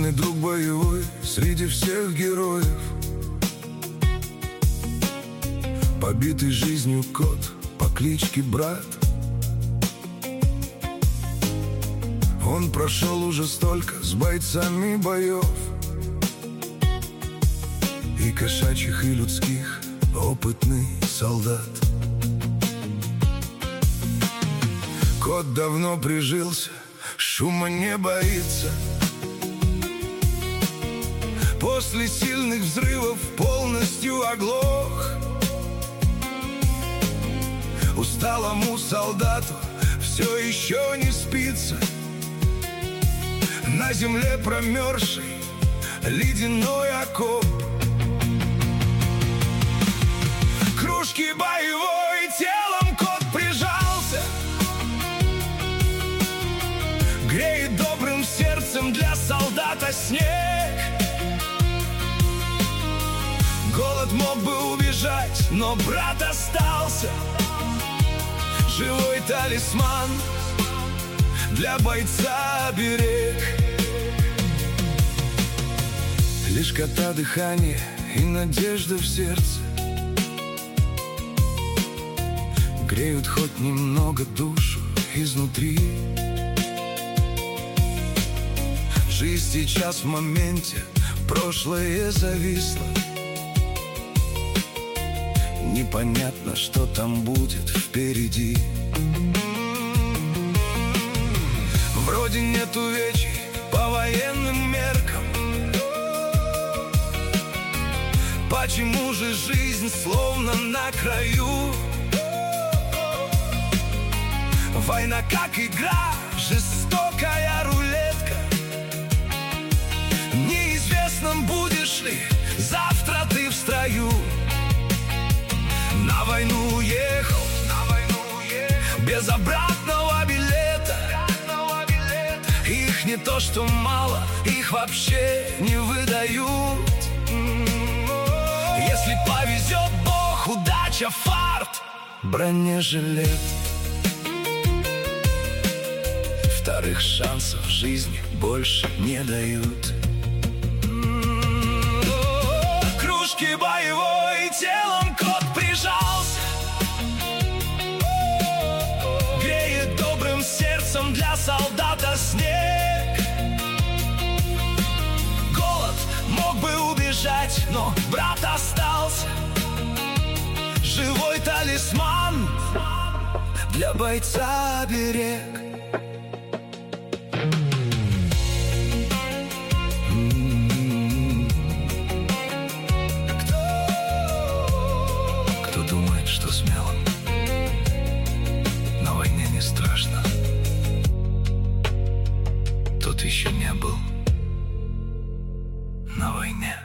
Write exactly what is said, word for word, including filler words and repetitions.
Верный друг боевой среди всех героев, побитый жизнью кот по кличке Брат. Он прошел уже столько с бойцами боев, и кошачьих, и людских, опытный солдат. Кот давно прижился, шума не боится. После сильных взрывов полностью оглох. Усталому солдату все еще не спится. На земле промерзший ледяной окоп. К кружке боевой телом кот прижался, греет добрым сердцем для солдата снег. Голод мог бы убежать, но брат остался. Живой талисман для бойца берег. Лишь кота дыхание и надежда в сердце греют хоть немного душу изнутри. Жизнь сейчас в моменте, прошлое зависло. Непонятно, что там будет впереди. Вроде нет увечий по военным меркам. Почему же жизнь словно на краю? Война как игра, жестокая рулетка. Неизвестно, будешь ли завтра ты в строю. На войну уехал, на войну уехал без обратного билета. Их не то что мало, их вообще не выдают. Если повезет Бог, удача, фарт, бронежилет. Вторых шансов в жизни больше не дают. К кружке боевой телом кот прижался, греет добрым сердцем для солдата снег. Голод мог бы убежать, но брат остался. Живой талисман для бойца берег. Кто думает, что смело на войне не страшно, тот еще не был на войне.